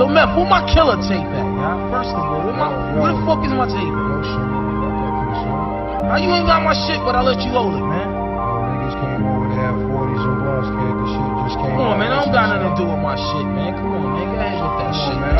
Meth, where my killer tape at, y'all? First of all, where the fuck is my tape at? How you ain't got my shit, but I let you hold it, man? Niggas came over to have 40s and lost, kid. This shit just came Come on, out. man, I don't got nothing to do with my shit, man. Come on, man, go ahead with that shit, man.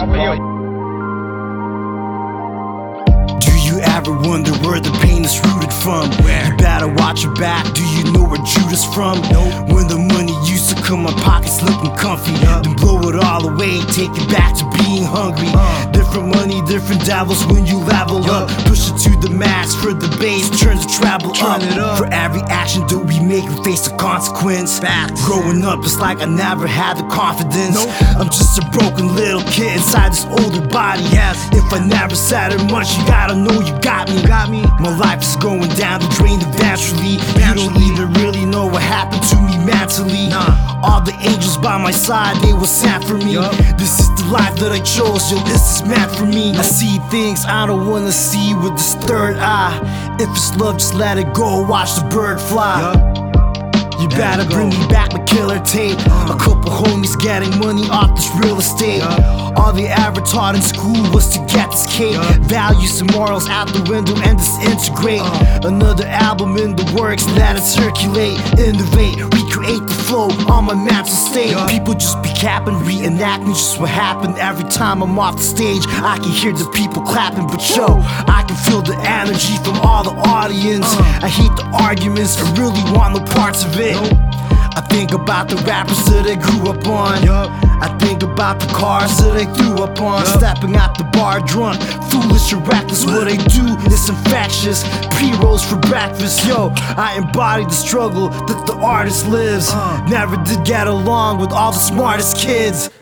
Do you ever wonder where the pain is rooted from? You better watch your back. Do you know where Judas from? When the money used to come, my pockets looking comfy. Then blow it all away, take it back to being hungry. Different money, different devils when you level up. Push it to the max for the bass, turn the treble up. For every action that we make, we face the consequence. Growing up, it's like I never had the confidence. I'm just a broken little kid inside this older body. If I never said it much, you gotta know you got me. My life is going down the drain eventually. You don't even really know what happened to me mentally. All the angels by my side, they were sent for me. This is the life that I chose, yo, this is meant for me. I see things I don't wanna see with this third eye. If it's love, just let it go, watch the bird fly. You better bring me back the killer tape. A couple homies getting money off this real estate. All they ever taught in school was to get this cake. Values and morals out the window and disintegrate. Another album in the works, let it circulate. Innovate, recreate the flow on my mental state. People just be capping, reenacting just what happened. Every time I'm off the stage, I can hear the people clapping. But yo, I can feel the energy from all the audience. I hate the arguments, I really want no parts of it. I think about the rappers that I grew up on. I think about the cars that I threw up on. Stepping out the bar drunk, foolish or reckless. What I do is infectious. Pre-rolls for breakfast. Yo, I embody the struggle that the artist lives. Never did get along with all the smartest kids.